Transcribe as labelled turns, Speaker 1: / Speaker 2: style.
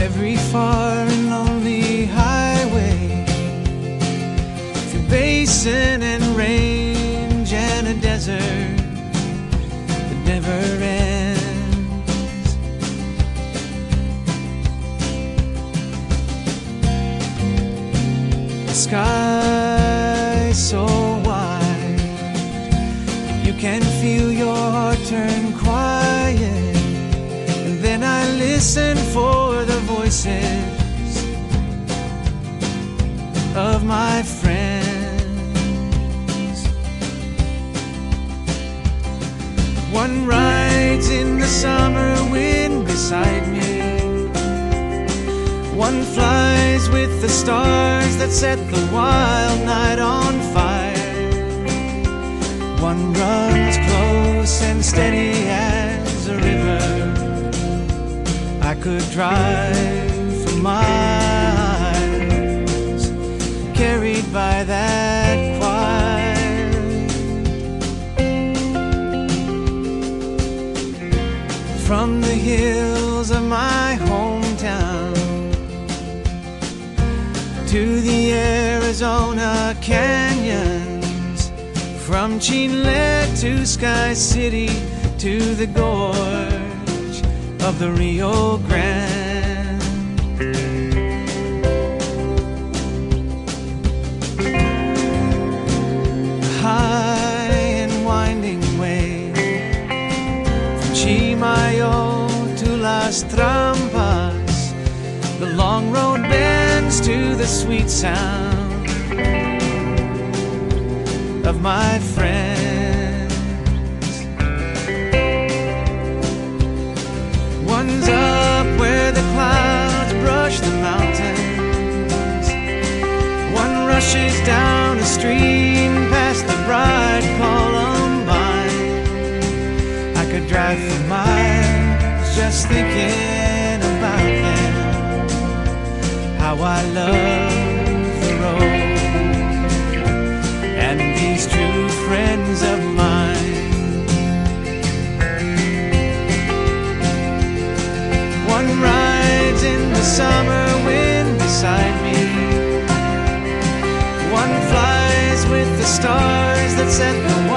Speaker 1: every far and lonely highway, through basin and range and a desert that never ends. The sky so wide, you can feel your heart turn quiet. And then I listen for the voices of my friends. One rides in the summer wind beside me, one flies with the stars that set the wild night on fire, one runs close and steady as a river. I could drive for miles, carried by that choir. From the hills of my hometown to the Arizona canyons, from Chile to Sky City to the gorge of the Rio Grande. The high and winding way from Chimayo to Las Trampas, the long road bends to the sweet sound of my friends. One's up where the clouds brush the mountains, one rushes down a stream past the bright Columbine. I could drive for miles just thinking about them, how I love the road and these true friends of mine. One rides in the summer wind beside me, one flies with the stars that set the